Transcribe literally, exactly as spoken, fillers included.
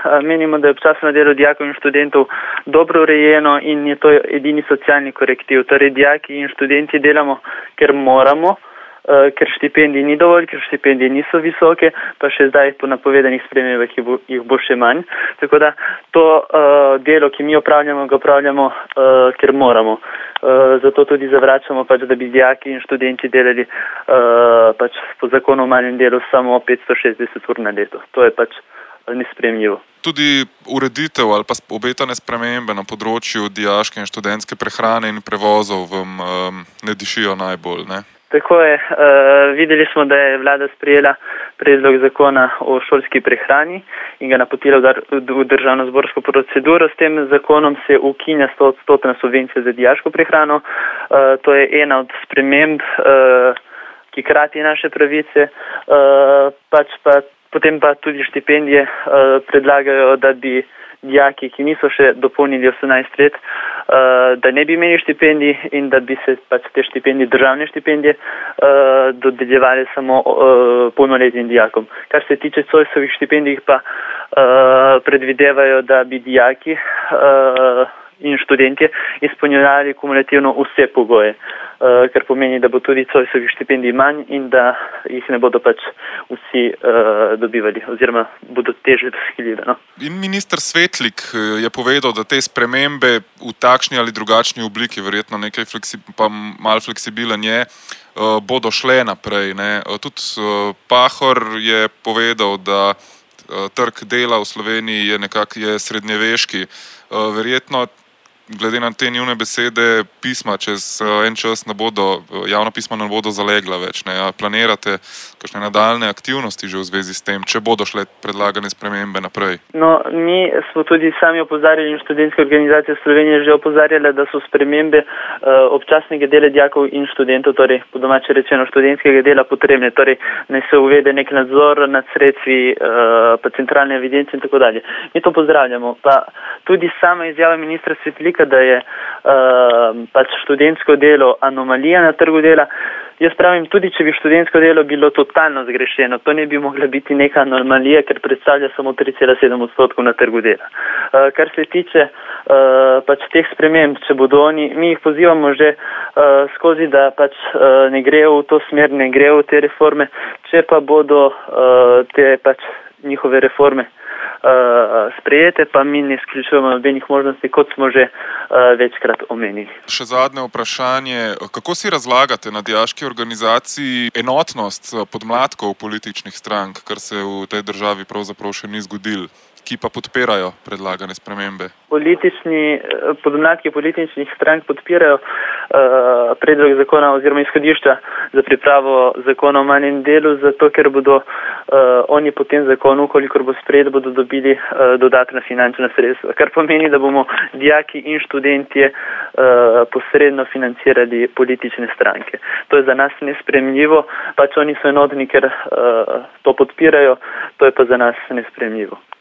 menimo, da je občasno delo dijakov in študentov dobro urejeno in je to edini socialni korektiv. Torej, dijaki in študenti delamo, ker moramo, ker štipendij ni dovolj, ker štipendije niso visoke, pa še zdaj po napovedanih spremembah jih bo, jih bo še manj. Tako da to uh, delo, ki mi opravljamo, ga opravljamo, uh, ker moramo. Uh, zato tudi zavračamo, pač, da bi dijaki in študenti delali uh, pač po zakonu o malem delu samo petsto šestdeset ur na leto. To je pač nesprejemljivo. Tudi ureditev ali pa obetane spremembe na področju dijaške in študentske prehrane in prevozov vam um, ne dišijo najbolj, ne? Tako je. Uh, videli smo, da je vlada sprejela predlog zakona o šolski prehrani in ga napotila v državno-zborsko proceduro. S tem zakonom se ukinja sto odstotna subvencija za dijaško prehrano. Uh, to je ena od sprememb, uh, ki krati naše pravice. Uh, pač pa, potem pa tudi štipendije uh, predlagajo, da bi dijaki, ki niso še dopolnili osemnajst let, uh, da ne bi imeli štipendij in da bi se pač te štipendije, državne štipendije, uh, dodeljevali samo uh, polnoletnim dijakom. Kar se tiče Zoisovih štipendij, pa uh, predvidevajo, da bi dijaki uh, in študentje izpolnjevali kumulativno vse pogoje, uh, kar pomeni, da bo tudi Zoisovih štipendij manj in da jih ne bodo pač vsi uh, dobivali oziroma bodo težje dosegljive. No? In minister Svetlik je povedal, da te spremembe v takšni ali drugačni obliki, verjetno nekaj fleksi, pa malo fleksibilen je, uh, bodo šle naprej. Ne? Tudi uh, Pahor je povedal, da uh, trg dela v Sloveniji je nekako je srednjeveški. Uh, verjetno glede na te njune besede, pisma čez en čas ne bodo, javna pisma ne bodo zalegla več. Ne? Planirate kakšne nadaljne aktivnosti že v zvezi s tem, če bodo šle predlagane spremembe naprej? No, mi smo tudi sami opozarjali in študentske organizacije Slovenije že opozarjale, da so spremembe uh, občasnega dela dijakov in študentov, torej po domače rečeno študentskega dela potrebne, torej naj se uvede nek nadzor nad sredstvi, uh, pa centralne evidence in tako dalje. Mi to pozdravljamo, pa tudi sama izjava ministra Svetlika, da je uh, pač študentsko delo anomalija na trgu dela. Jaz pravim, tudi če bi študentsko delo bilo totalno zgrešeno, to ne bi mogla biti neka anomalija, ker predstavlja samo tri cela sedem odstotkov na trgu dela. Uh, kar se tiče uh, pač teh sprememb, če bodo oni, mi jih pozivamo že uh, skozi, da pač uh, ne grejo v to smer, ne grejo v te reforme, če pa bodo uh, te pač njihove reforme Uh, sprejete, pa mi ne izključujemo nobenih možnosti, kot smo že uh, večkrat omenili. Še zadnje vprašanje. Kako si razlagate na dijaški organizaciji enotnost podmladkov političnih strank, kar se v tej državi pravzaprav še ni zgodilo, ki pa podpirajo predlagane spremembe? Politični, podmladki političnih strank podpirajo uh, predlog zakona oziroma izhodišča za pripravo zakona o malem delu, zato ker bodo uh, oni po tem zakonu, kolikor bo sprejet, bodo dobili uh, dodatna finančna sredstva, kar pomeni, da bomo dijaki in študentje uh, posredno financirali politične stranke. To je za nas nesprejemljivo, pač oni so enotni, ker uh, to podpirajo, to je pa za nas nesprejemljivo.